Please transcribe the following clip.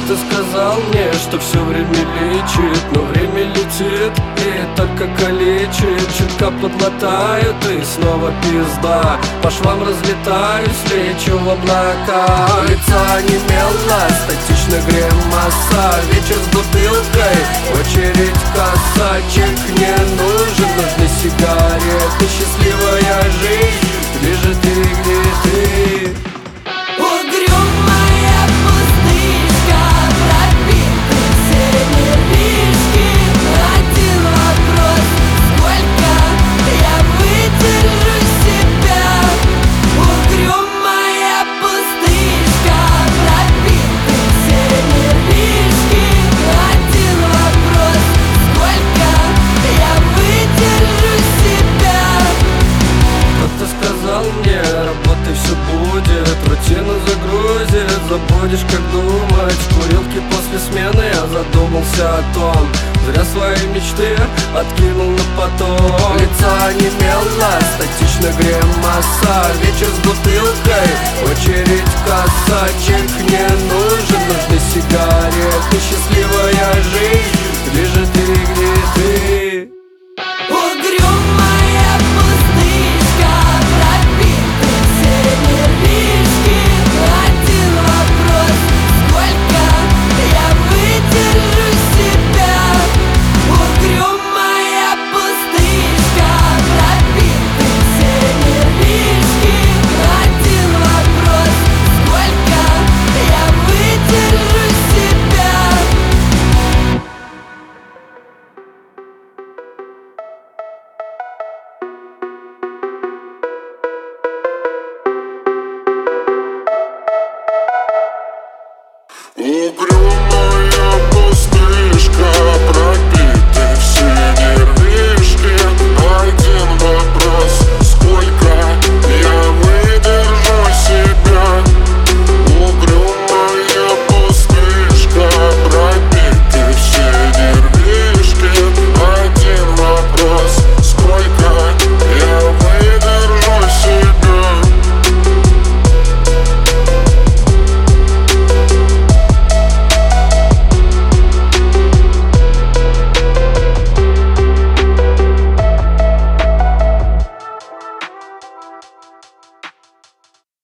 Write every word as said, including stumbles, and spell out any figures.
Кто-то сказал мне, что все время лечит, но время летит и только калечит. Чутка подлатают и снова пизда. По швам разлетаюсь, лечу в облака. Лицо онемело, статично гримаса. Вечер с бутылкой, очередь касса. Чек не нужен, нужны сигареты. Счастливая жизнь, где же ты, где ты? Угрюмая пустышка, пропитый все нервишки. Один вопрос: сколько я выдержу себя? Угрюмая пустышка, пропитый все нервишки. Один вопрос: сколько я выдержу себя? Кто-то сказал мне, работай, все будет. Рутина загрузит, забудешь, как думать. В курилке после смены я задумался о том. Зря свои мечты откинул на потом. Лицо онемело, статично гримаса. Вечер с бутылкой, очередь касса. Чек не нужен, нужны сигареты. Счастливая жизнь, где же ты, где ты? Угрюмая пустышка, пропитый все нервишки. Один вопрос: сколько я выдержу себя? Угрюмая пустышка, пропитый все нервишки. Один вопрос: сколько я выдержу себя? Угрюмая